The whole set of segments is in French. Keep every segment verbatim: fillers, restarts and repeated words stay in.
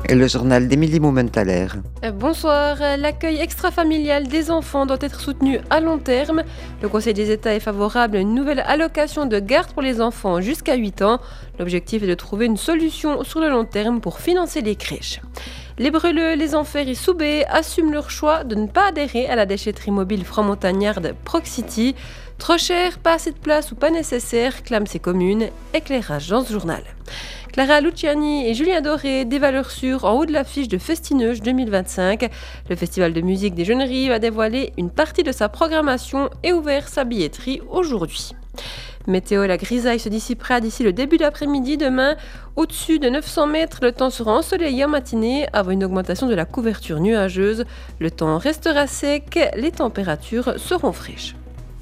Et le journal d'Émilie Moumentaler. Euh, Bonsoir. L'accueil extrafamilial des enfants doit être soutenu à long terme. Le Conseil des États est favorable à une nouvelle allocation de garde pour les enfants jusqu'à huit ans. L'objectif est de trouver une solution sur le long terme pour financer les crèches. Les Breleux, les Enfers et Soubé assument leur choix de ne pas adhérer à la déchetterie mobile franc-montagnarde Proxity. Trop cher, pas assez de place ou pas nécessaire, clament ces communes. Éclairage dans ce journal. Clara Luciani et Julien Doré, des valeurs sûres en haut de l'affiche de Festineuge deux mille vingt-cinq. Le festival de musique des Jeuneries a dévoilé une partie de sa programmation et ouvert sa billetterie aujourd'hui. Météo, la grisaille se dissipera d'ici le début d'après-midi demain. Au-dessus de neuf cents mètres, le temps sera ensoleillé en matinée avant une augmentation de la couverture nuageuse. Le temps restera sec, les températures seront fraîches.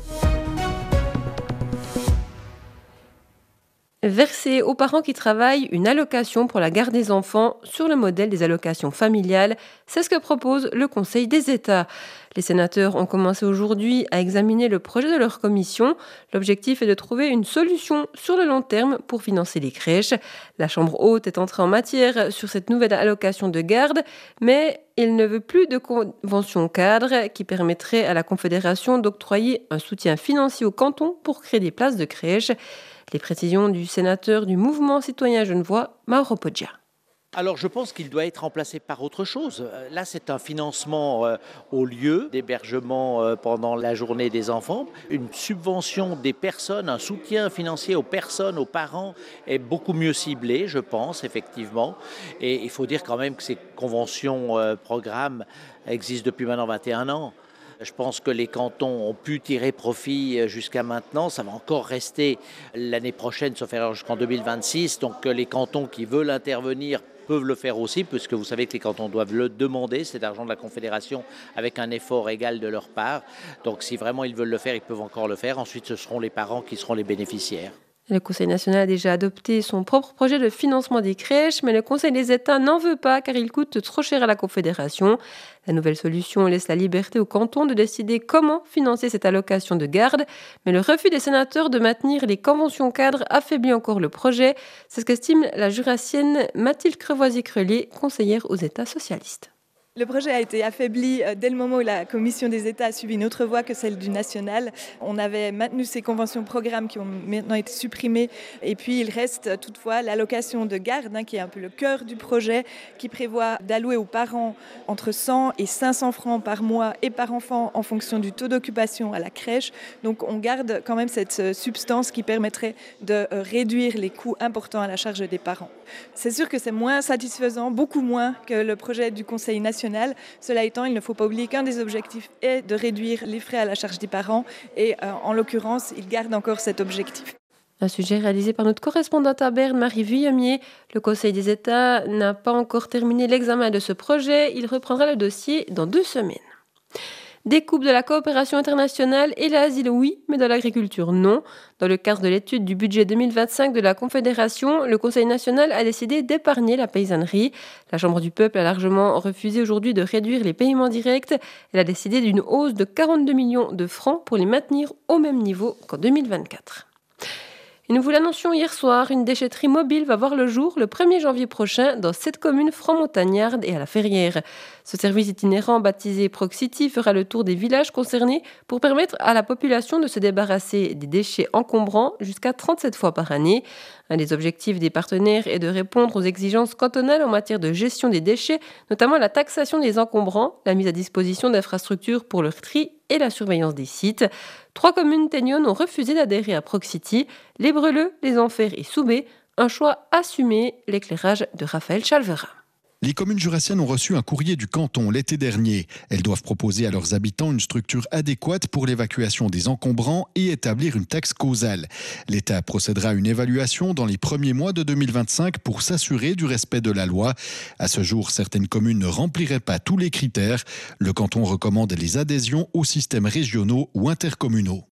Verser aux parents qui travaillent une allocation pour la garde des enfants sur le modèle des allocations familiales, c'est ce que propose le Conseil des États. Les sénateurs ont commencé aujourd'hui à examiner le projet de leur commission. L'objectif est de trouver une solution sur le long terme pour financer les crèches. La Chambre haute est entrée en matière sur cette nouvelle allocation de garde, mais il ne veut plus de convention cadre qui permettrait à la Confédération d'octroyer un soutien financier au canton pour créer des places de crèche. Les précisions du sénateur du mouvement citoyen genevois, Mauro Poggia. Alors je pense qu'il doit être remplacé par autre chose. Là c'est un financement euh, au lieu d'hébergement euh, pendant la journée des enfants. Une subvention des personnes, un soutien financier aux personnes, aux parents est beaucoup mieux ciblé, je pense, effectivement. Et il faut dire quand même que ces conventions, euh, programmes existent depuis maintenant vingt et un ans. Je pense que les cantons ont pu tirer profit jusqu'à maintenant. Ça va encore rester l'année prochaine, sauf erreur jusqu'en deux mille vingt-six. Donc les cantons qui veulent intervenir peuvent le faire aussi, puisque vous savez que les cantons doivent le demander, cet argent de la Confédération, avec un effort égal de leur part. Donc si vraiment ils veulent le faire, ils peuvent encore le faire. Ensuite, ce seront les parents qui seront les bénéficiaires. Le Conseil national a déjà adopté son propre projet de financement des crèches, mais le Conseil des États n'en veut pas car il coûte trop cher à la Confédération. La nouvelle solution laisse la liberté au canton de décider comment financer cette allocation de garde, mais le refus des sénateurs de maintenir les conventions cadres affaiblit encore le projet. C'est ce qu'estime la jurassienne Mathilde Crevoisier-Crelier, conseillère aux États socialistes. Le projet a été affaibli dès le moment où la Commission des États a suivi une autre voie que celle du national. On avait maintenu ces conventions programmes qui ont maintenant été supprimées. Et puis il reste toutefois l'allocation de garde, hein, qui est un peu le cœur du projet, qui prévoit d'allouer aux parents entre cent et cinq cents francs par mois et par enfant en fonction du taux d'occupation à la crèche. Donc on garde quand même cette substance qui permettrait de réduire les coûts importants à la charge des parents. C'est sûr que c'est moins satisfaisant, beaucoup moins que le projet du Conseil national. Cela étant, il ne faut pas oublier qu'un des objectifs est de réduire les frais à la charge des parents et euh, en l'occurrence, il garde encore cet objectif. Un sujet réalisé par notre correspondante à Berne, Marie Vuillemier. Le Conseil des États n'a pas encore terminé l'examen de ce projet. Il reprendra le dossier dans deux semaines. Découpe de la coopération internationale et l'asile, oui, mais dans l'agriculture, non. Dans le cadre de l'étude du budget deux mille vingt-cinq de la Confédération, le Conseil national a décidé d'épargner la paysannerie. La Chambre du peuple a largement refusé aujourd'hui de réduire les paiements directs. Elle a décidé d'une hausse de quarante-deux millions de francs pour les maintenir au même niveau qu'en deux mille vingt-quatre. Et nous vous l'annoncions hier soir, une déchetterie mobile va voir le jour le premier janvier prochain dans sept communes franc-montagnardes et à la Ferrière. Ce service itinérant baptisé Proxity fera le tour des villages concernés pour permettre à la population de se débarrasser des déchets encombrants jusqu'à trente-sept fois par année. Un des objectifs des partenaires est de répondre aux exigences cantonales en matière de gestion des déchets, notamment la taxation des encombrants, la mise à disposition d'infrastructures pour leur tri et la surveillance des sites. Trois communes teignonnes ont refusé d'adhérer à Proxity, les Breleux, les Enfers et Soubé. Un choix assumé, l'éclairage de Raphaël Chalvera. Les communes jurassiennes ont reçu un courrier du canton l'été dernier. Elles doivent proposer à leurs habitants une structure adéquate pour l'évacuation des encombrants et établir une taxe causale. L'État procédera à une évaluation dans les premiers mois de deux mille vingt-cinq pour s'assurer du respect de la loi. À ce jour, certaines communes ne rempliraient pas tous les critères. Le canton recommande les adhésions aux systèmes régionaux ou intercommunaux.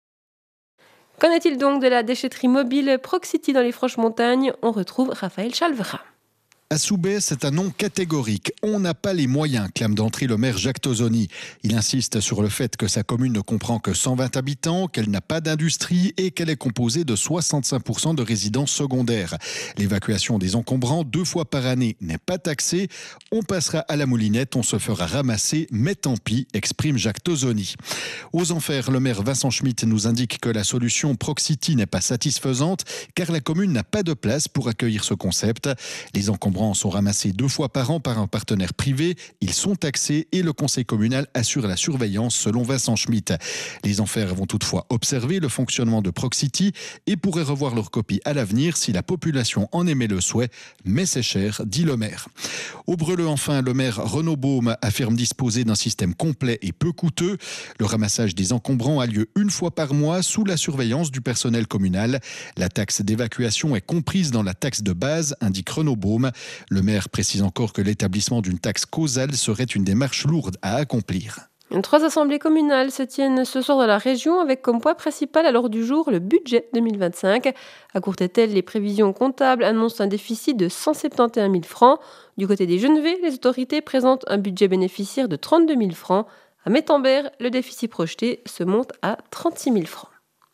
Qu'en est-il donc de la déchetterie mobile Proxity dans les Franches-Montagnes ? On retrouve Raphaël Chalvera. À Soubès, c'est un non catégorique. On n'a pas les moyens, clame d'entrée le maire Jacques Tozoni. Il insiste sur le fait que sa commune ne comprend que cent vingt habitants, qu'elle n'a pas d'industrie et qu'elle est composée de soixante-cinq pour cent de résidences secondaires. L'évacuation des encombrants deux fois par année n'est pas taxée. On passera à la moulinette, on se fera ramasser, mais tant pis, exprime Jacques Tozoni. Aux Enfers, le maire Vincent Schmitt nous indique que la solution Proxity n'est pas satisfaisante car la commune n'a pas de place pour accueillir ce concept. Les encombrants sont ramassés deux fois par an par un partenaire privé. Ils sont taxés et le conseil communal assure la surveillance selon Vincent Schmitt. Les Enfers vont toutefois observer le fonctionnement de Proxity et pourraient revoir leur copie à l'avenir si la population en émet le souhait. Mais c'est cher, dit le maire. Au Breleux, enfin, le maire Renaud Baume affirme disposer d'un système complet et peu coûteux. Le ramassage des encombrants a lieu une fois par mois sous la surveillance du personnel communal. La taxe d'évacuation est comprise dans la taxe de base, indique Renaud Baume. Le maire précise encore que l'établissement d'une taxe causale serait une démarche lourde à accomplir. Trois assemblées communales se tiennent ce soir dans la région avec comme point principal à l'ordre du jour le budget deux mille vingt-cinq. À Courtétel, les prévisions comptables annoncent un déficit de cent soixante et onze mille francs. Du côté des Genevais, les autorités présentent un budget bénéficiaire de trente-deux mille francs. À Mettembert, le déficit projeté se monte à trente-six mille francs.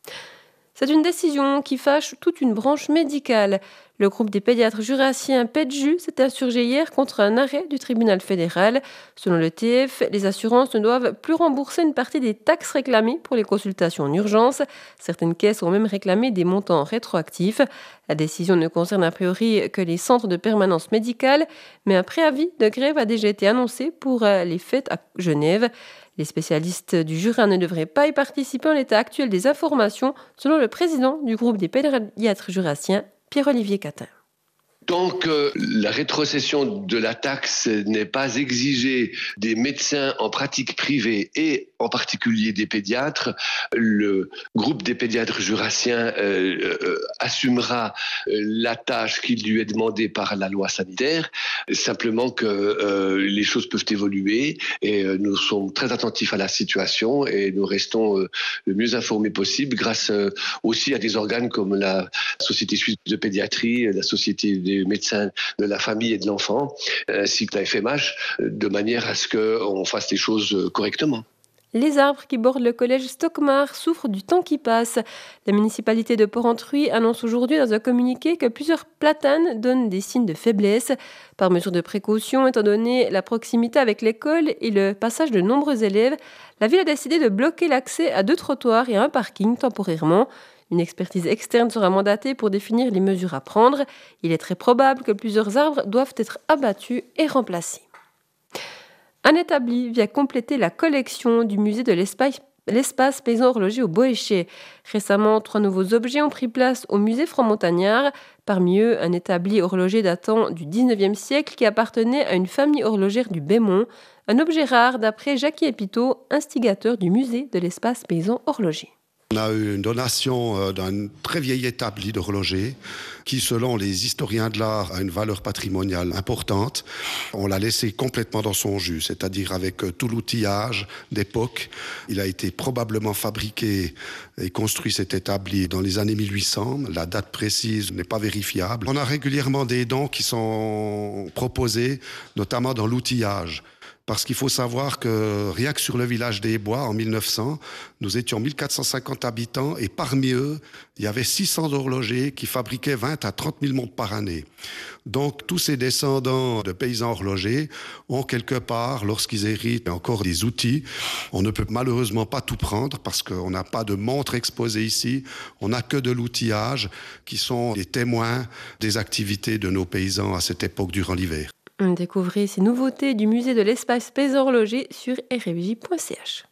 C'est une décision qui fâche toute une branche médicale. Le groupe des pédiatres jurassiens PEDJU s'est insurgé hier contre un arrêt du tribunal fédéral. Selon le T F, les assurances ne doivent plus rembourser une partie des taxes réclamées pour les consultations en urgence. Certaines caisses ont même réclamé des montants rétroactifs. La décision ne concerne a priori que les centres de permanence médicale, mais un préavis de grève a déjà été annoncé pour les fêtes à Genève. Les spécialistes du Jura ne devraient pas y participer en l'état actuel des informations, selon le président du groupe des pédiatres jurassiens, Pierre-Olivier Catin. Tant que la rétrocession de la taxe n'est pas exigée des médecins en pratique privée et en particulier des pédiatres, le groupe des pédiatres jurassiens euh, euh, assumera la tâche qui lui est demandée par la loi sanitaire. Simplement que euh, les choses peuvent évoluer et euh, nous sommes très attentifs à la situation et nous restons euh, le mieux informés possible grâce euh, aussi à des organes comme la Société suisse de pédiatrie, la Société des médecins de la famille et de l'enfant, ainsi que la F M H, de manière à ce qu'on fasse les choses correctement. Les arbres qui bordent le collège Stockmar souffrent du temps qui passe. La municipalité de Porrentruy annonce aujourd'hui dans un communiqué que plusieurs platanes donnent des signes de faiblesse. Par mesure de précaution, étant donné la proximité avec l'école et le passage de nombreux élèves, la ville a décidé de bloquer l'accès à deux trottoirs et à un parking temporairement. Une expertise externe sera mandatée pour définir les mesures à prendre. Il est très probable que plusieurs arbres doivent être abattus et remplacés. Un établi vient compléter la collection du musée de l'espace, l'espace paysan horloger au Boéché. Récemment, trois nouveaux objets ont pris place au musée franc-montagnard. Parmi eux, un établi horloger datant du dix-neuvième siècle qui appartenait à une famille horlogère du Bémont. Un objet rare d'après Jackie Epito, instigateur du musée de l'espace paysan horloger. On a eu une donation d'un très vieil établi d'horloger qui, selon les historiens de l'art, a une valeur patrimoniale importante. On l'a laissé complètement dans son jus, c'est-à-dire avec tout l'outillage d'époque. Il a été probablement fabriqué et construit cet établi dans les années mille huit cents. La date précise n'est pas vérifiable. On a régulièrement des dons qui sont proposés, notamment dans l'outillage. Parce qu'il faut savoir que rien que sur le village des Bois, en mille neuf cents, nous étions mille quatre cent cinquante habitants et parmi eux, il y avait six cents horlogers qui fabriquaient vingt à trente mille montres par année. Donc tous ces descendants de paysans horlogers ont quelque part, lorsqu'ils héritent encore des outils, on ne peut malheureusement pas tout prendre parce qu'on n'a pas de montres exposées ici, on n'a que de l'outillage qui sont des témoins des activités de nos paysans à cette époque durant l'hiver. Découvrez ces nouveautés du musée de l'espace paysan horloger sur r f j point c h.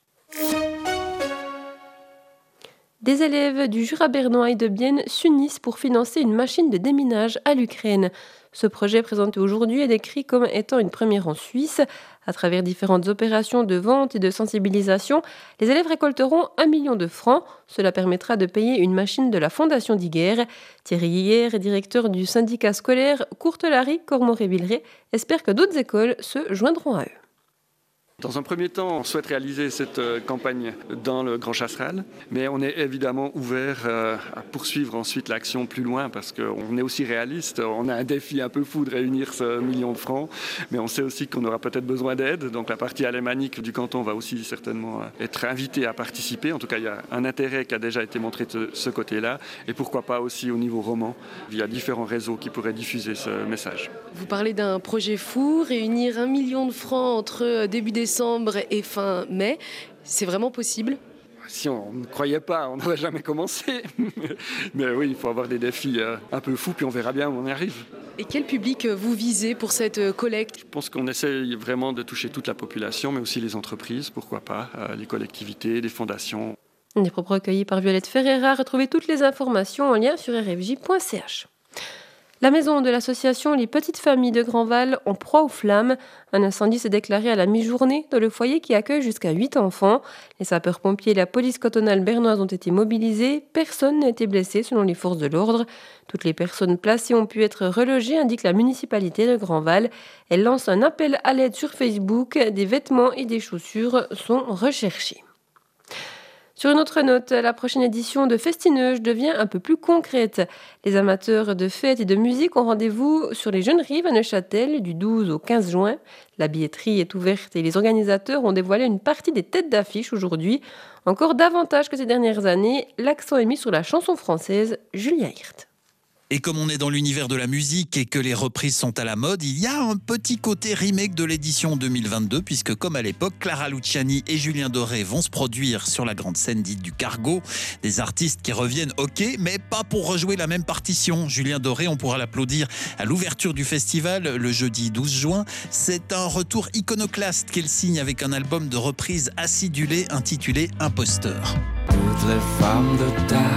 Des élèves du Jura bernois et de Bienne s'unissent pour financer une machine de déminage à l'Ukraine. Ce projet présenté aujourd'hui est décrit comme étant une première en Suisse. À travers différentes opérations de vente et de sensibilisation, les élèves récolteront un million de francs. Cela permettra de payer une machine de la Fondation d'Iguerre. Thierry Hier, directeur du syndicat scolaire Courtelary Cormoré-Villeray, espère que d'autres écoles se joindront à eux. Dans un premier temps, on souhaite réaliser cette campagne dans le Grand Chasseral, mais on est évidemment ouvert à poursuivre ensuite l'action plus loin parce qu'on est aussi réaliste. On a un défi un peu fou de réunir ce million de francs, mais on sait aussi qu'on aura peut-être besoin d'aide. Donc la partie alémanique du canton va aussi certainement être invitée à participer. En tout cas, il y a un intérêt qui a déjà été montré de ce côté-là, et pourquoi pas aussi au niveau roman, via différents réseaux qui pourraient diffuser ce message. Vous parlez d'un projet fou, réunir un million de francs entre début décembre et fin mai, c'est vraiment possible ? Si on ne croyait pas, on n'aurait jamais commencé. Mais oui, il faut avoir des défis un peu fous, puis on verra bien où on y arrive. Et quel public vous visez pour cette collecte ? Je pense qu'on essaye vraiment de toucher toute la population, mais aussi les entreprises, pourquoi pas, les collectivités, les fondations. Des propos recueillis par Violette Ferreira. Retrouvez toutes les informations en lien sur r f j point c h. La maison de l'association Les Petites Familles de Grandval en proie aux flammes. Un incendie s'est déclaré à la mi-journée dans le foyer qui accueille jusqu'à huit enfants. Les sapeurs-pompiers et la police cantonale bernoise ont été mobilisés. Personne n'a été blessé selon les forces de l'ordre. Toutes les personnes placées ont pu être relogées, indique la municipalité de Grandval. Elle lance un appel à l'aide sur Facebook. Des vêtements et des chaussures sont recherchés. Sur une autre note, la prochaine édition de Festineuge devient un peu plus concrète. Les amateurs de fêtes et de musique ont rendez-vous sur les Jeunes Rives à Neuchâtel du douze au quinze juin. La billetterie est ouverte et les organisateurs ont dévoilé une partie des têtes d'affiche aujourd'hui. Encore davantage que ces dernières années, l'accent est mis sur la chanson française Julia Hirt. Et comme on est dans l'univers de la musique et que les reprises sont à la mode, il y a un petit côté remake de l'édition deux mille vingt-deux, puisque comme à l'époque, Clara Luciani et Julien Doré vont se produire sur la grande scène dite du Cargo. Des artistes qui reviennent, ok, mais pas pour rejouer la même partition. Julien Doré, on pourra l'applaudir à l'ouverture du festival le jeudi douze juin. C'est un retour iconoclaste qu'il signe avec un album de reprises acidulé intitulé Imposteur. Toutes les femmes de ta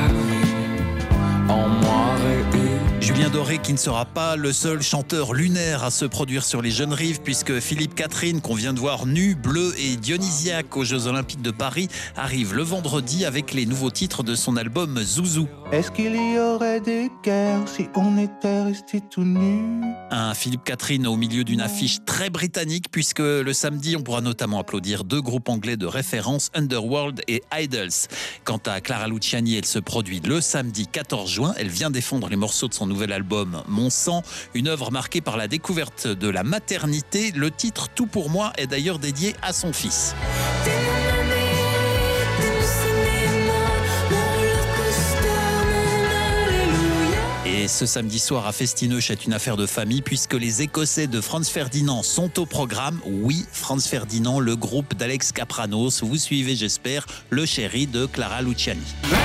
vie en moi réunies. Julien Doré qui ne sera pas le seul chanteur lunaire à se produire sur les Jeunes Rives, puisque Philippe Catherine, qu'on vient de voir nu, bleu et dionysiaque aux Jeux Olympiques de Paris, arrive le vendredi avec les nouveaux titres de son album Zouzou. Est-ce qu'il y aurait des guerres si on était restés tout nus ? Un Philippe Catherine au milieu d'une affiche très britannique, puisque le samedi, on pourra notamment applaudir deux groupes anglais de référence, Underworld et Idols. Quant à Clara Luciani, elle se produit le samedi quatorze juin. Elle vient défendre les morceaux de son nouvel album Mon sang, une œuvre marquée par la découverte de la maternité. Le titre Tout pour moi est d'ailleurs dédié à son fils. Et ce samedi soir à Festineuch est une affaire de famille puisque les Écossais de Franz Ferdinand sont au programme. Oui, Franz Ferdinand, le groupe d'Alex Kapranos. Vous suivez, j'espère, le chéri de Clara Luciani.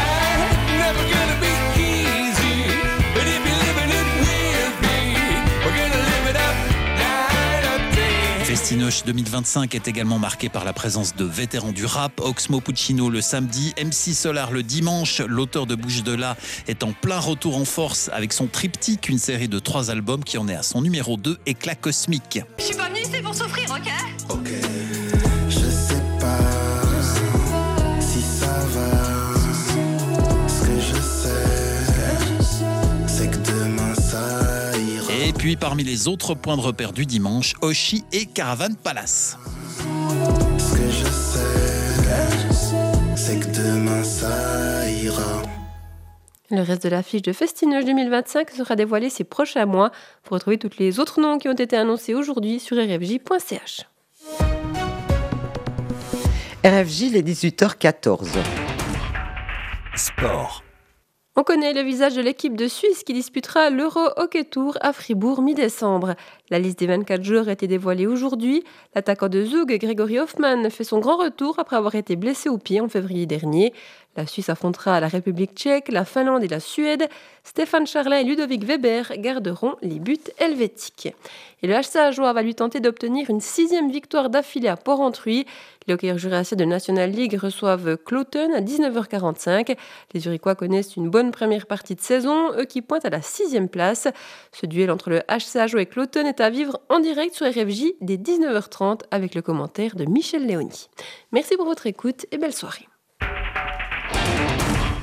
Festineuch deux mille vingt-cinq est également marqué par la présence de vétérans du rap. Oxmo Puccino le samedi, M C Solar le dimanche. L'auteur de Bouche de là est en plein retour en force avec son triptyque, une série de trois albums qui en est à son numéro deux, Éclat cosmique. Je suis pas venue ici pour souffrir, ok ? Ok, je sais pas si ça va. Ce que je sais, c'est que demain ça ira. Et puis parmi les autres points de repère du dimanche, Oshi et Caravan Palace. Ce que je sais, c'est que demain ça ira. Le reste de l'affiche de Festineuch deux mille vingt-cinq sera dévoilé ces prochains mois. Vous retrouvez tous les autres noms qui ont été annoncés aujourd'hui sur r f j point c h. R F J, les dix-huit heures quatorze. Sport. On connaît le visage de l'équipe de Suisse qui disputera l'Euro Hockey Tour à Fribourg mi-décembre. La liste des vingt-quatre joueurs a été dévoilée aujourd'hui. L'attaquant de Zug, Grégory Hoffmann, fait son grand retour après avoir été blessé au pied en février dernier. La Suisse affrontera la République tchèque, la Finlande et la Suède. Stéphane Charlet et Ludovic Weber garderont les buts helvétiques. Et le H C Ajoie va lui tenter d'obtenir une sixième victoire d'affilée à Porrentruy. Les hockeyeurs jurassiens de National League reçoivent Cloton à dix-neuf heures quarante-cinq. Les Zurichois connaissent une bonne première partie de saison, eux qui pointent à la sixième place. Ce duel entre le H C Ajoie et Cloton est à vivre en direct sur R F J dès dix-neuf heures trente avec le commentaire de Michel Léoni. Merci pour votre écoute et belle soirée.